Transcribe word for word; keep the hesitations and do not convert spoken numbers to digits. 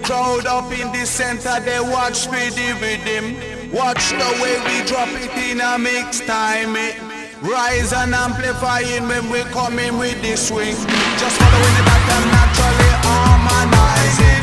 Crowd up in the center, they watch me the rhythm. Watch the way we drop it in a mix time. It rise and amplifying when we come in with the swing. Just following the back and naturally harmonizing.